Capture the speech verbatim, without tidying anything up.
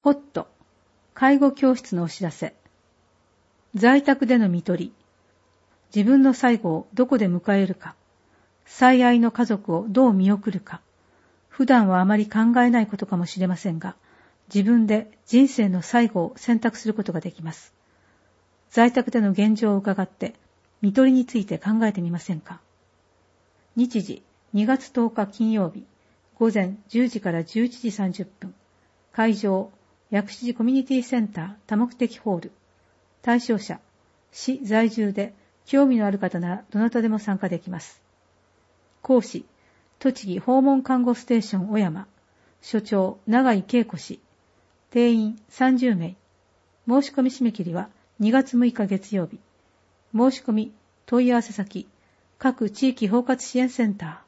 おっと、介護教室のお知らせ。在宅での看取り。自分の最期をどこで迎えるか。最愛の家族をどう見送るか。普段はあまり考えないことかもしれませんが、自分で人生の最後を選択することができます。在宅での現状を伺って、看取りについて考えてみませんか。日時、にがつとおか金曜日、午前じゅうじからじゅういちじさんじゅっぷん。会場、薬師寺コミュニティセンター多目的ホール。対象者、市在住で興味のある方ならどなたでも参加できます。講師、栃木訪問看護ステーション小山。所長、永井恵子氏。定員さんじゅうめい。申し込み締め切りはにがつむいか月曜日。申し込み、問い合わせ先、各地域包括支援センター。